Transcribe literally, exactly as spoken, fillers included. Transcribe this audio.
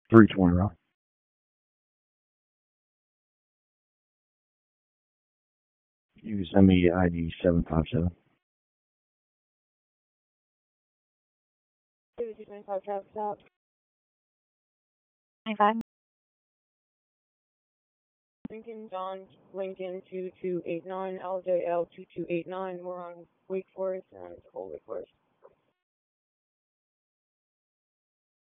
three twenty, right? You can send me I D seven five seven. two two twenty-five traffic stop. twenty-five. Lincoln John Lincoln two two eight nine L J L two two eight nine. We're on Wake Forest and